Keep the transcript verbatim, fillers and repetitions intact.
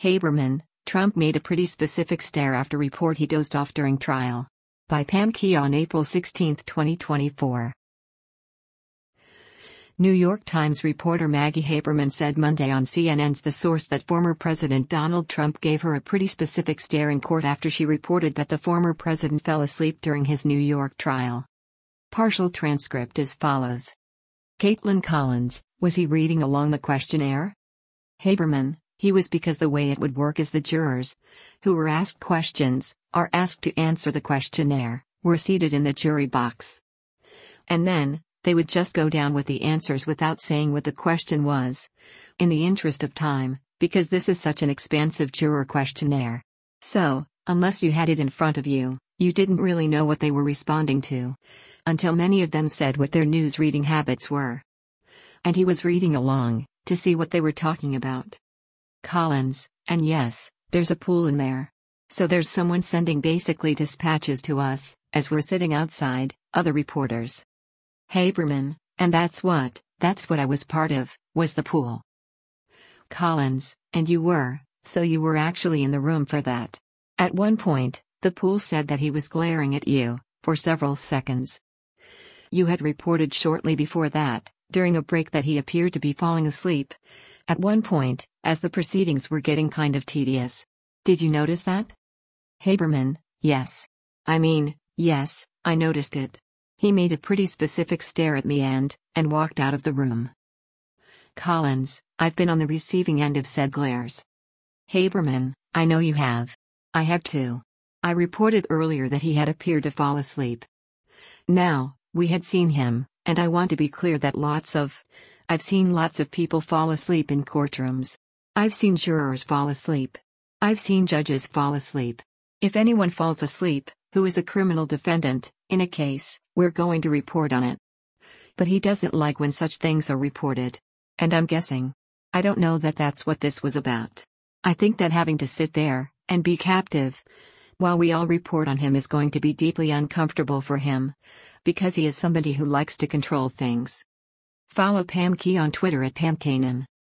Haberman, Trump made a pretty specific stare after report he dozed off during trial. By Pam Key on April sixteenth, twenty twenty-four. New York Times reporter Maggie Haberman said Monday on C N N's The Source that former President Donald Trump gave her a pretty specific stare in court after she reported that the former president fell asleep during his New York trial. Partial transcript as follows. Caitlin Collins, was he reading along the questionnaire? Haberman, he was, because the way it would work is the jurors, who were asked questions, are asked to answer the questionnaire, were seated in the jury box. And then, they would just go down with the answers without saying what the question was. In the interest of time, because this is such an expansive juror questionnaire. So, unless you had it in front of you, you didn't really know what they were responding to. Until many of them said what their news reading habits were. And he was reading along, to see what they were talking about. Collins, and yes, there's a pool in there. So there's someone sending basically dispatches to us, as we're sitting outside, other reporters. Haberman, and that's what, that's what I was part of, was the pool. Collins, and you were, so you were actually in the room for that. At one point, the pool said that he was glaring at you, for several seconds. You had reported shortly before that, during a break, that he appeared to be falling asleep. At one point, as the proceedings were getting kind of tedious. Did you notice that? Haberman, yes. I mean, yes, I noticed it. He made a pretty specific stare at me and, and walked out of the room. Collins, I've been on the receiving end of said glares. Haberman, I know you have. I have too. I reported earlier that he had appeared to fall asleep. Now, we had seen him, and I want to be clear that lots of, I've seen lots of people fall asleep in courtrooms. I've seen jurors fall asleep. I've seen judges fall asleep. If anyone falls asleep, who is a criminal defendant, in a case, we're going to report on it. But he doesn't like when such things are reported. And I'm guessing. I don't know that that's what this was about. I think that having to sit there, and be captive, while we all report on him is going to be deeply uncomfortable for him. Because he is somebody who likes to control things. Follow Pam Key on Twitter at Pam Kanan.